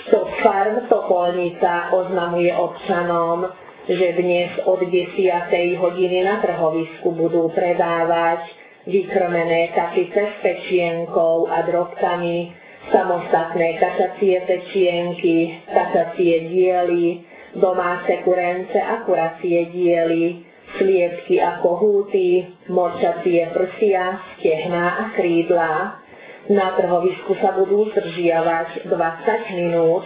Farm Topolnica oznamuje občanom, že dnes od 10. hodiny na trhovisku budú predávať vykrmené kašice s pečienkou a drobkami, samostatné kašacie pečienky, kašacie diely, domáce kurence a kuracie diely, sliepky a kohúty, morčacie prsia, stehná a krídla. Na trhovisku sa budú zdržiavať 20 minút.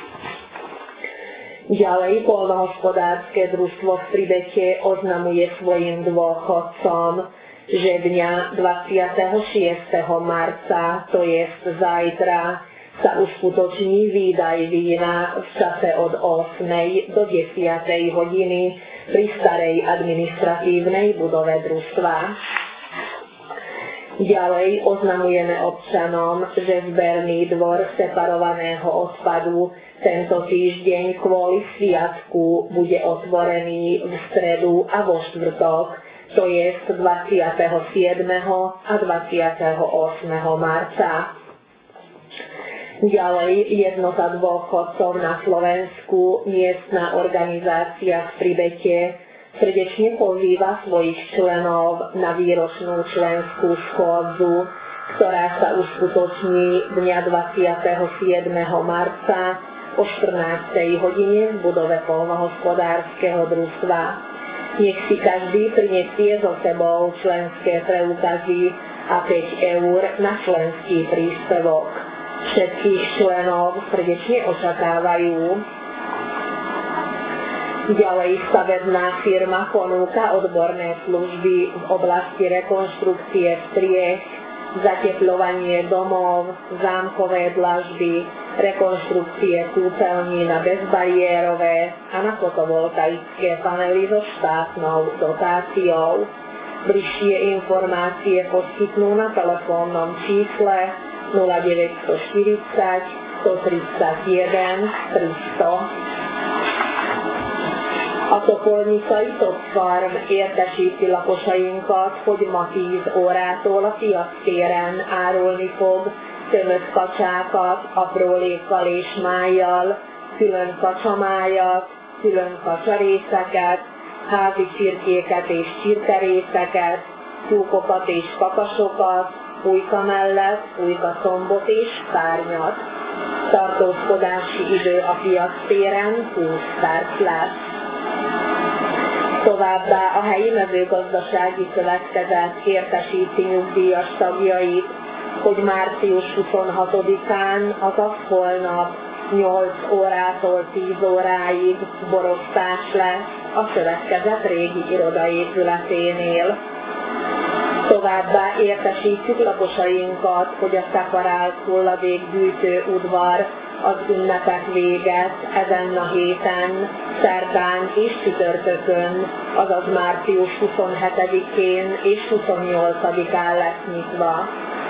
Ďalej poľnohospodárske družstvo v Pribete oznamuje svojim dôchodcom, že dňa 26. marca, to jest zajtra, sa uskutoční výdaj vína v čase od 8. do 10. hodiny pri starej administratívnej budove družstva. Ďalej oznamujeme občanom, že zberný dvor separovaného odpadu tento týždeň kvôli sviatku bude otvorený v stredu a vo štvrtok, to je 27. a 28. marca. Ďalej jednota dôchodcov na Slovensku, miestna organizácia v Pribete, srdečne pozýva svojich členov na výročnú členskú schôdzu, ktorá sa uskutoční dňa 27. marca o 14. hodine v budove poľnohospodárskeho družstva. Nech si každý prinesie so sebou členské preukazy a 5 eur na členský príspevok. Všetkých členov srdečne očakávajú. Ďalej stavebná firma ponúka odborné služby v oblasti rekonštrukcie striech, zatepľovanie domov, zámkové dlažby, rekonštrukcie kúpeľní na bezbariérové a na fotovoltaické panely so štátnou dotáciou. Bližšie informácie poskytnú na telefónnom čísle 0940 131 300. A Topolnicai Farm értesíti lakosainkat, hogy ma 10 órától a Piactéren árulni fog tömött kacsákat, aprólékkal és májjal, külön kacsamájat, külön kacsarészeket, házi csirkéket és csirkerészeket, tyúkokat és kakasokat, pulyka mellett pulykacombot és szárnyat. Tartózkodási idő a Piactéren 20 perc lesz. Továbbá a helyi mezőgazdasági szövetkezet értesíti nyugdíjas tagjait, hogy március 26-án, azaz holnap 8 órától 10 óráig borosztás lesz a szövetkezet régi irodaépületénél. Továbbá értesítjük lakosainkat, hogy a szeparált hulladékgyűjtő udvar az ünnepek véget ezen a héten, szerdán és csütörtökön, azaz március 27-én és 28-án lesz nyitva.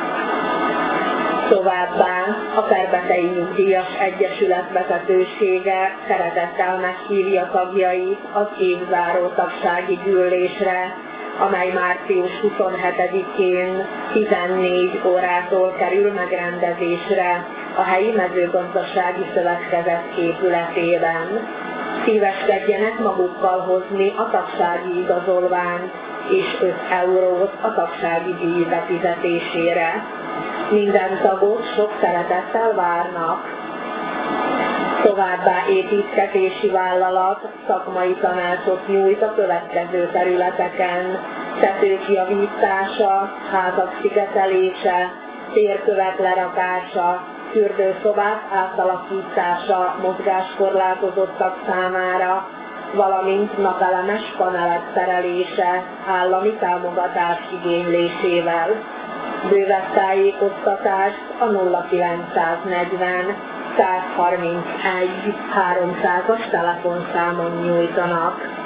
Továbbá a Perbetei Nyugdíjas Egyesület vezetősége szeretettel meghívja tagjait az évzáró tagsági gyűlésre, amely március 27-én 14 órától kerül megrendezésre a helyi mezőgazdasági szövetkezet épületében. Szíveskedjenek magukkal hozni a tagsági igazolványt és 5 eurót a tagsági díj befizetésére. Minden tagot sok szeretettel várnak. Továbbá építkezési vállalat szakmai tanácsot nyújt a következő területeken: tetők javítása, házak szigetelése, térkövek lerakása, fürdőszobák átalakítása mozgáskorlátozottak számára, valamint napelemes panelek szerelése állami támogatás igénylésével. Bővebb tájékoztatást a 0940 131 300-as telefonszámon nyújtanak.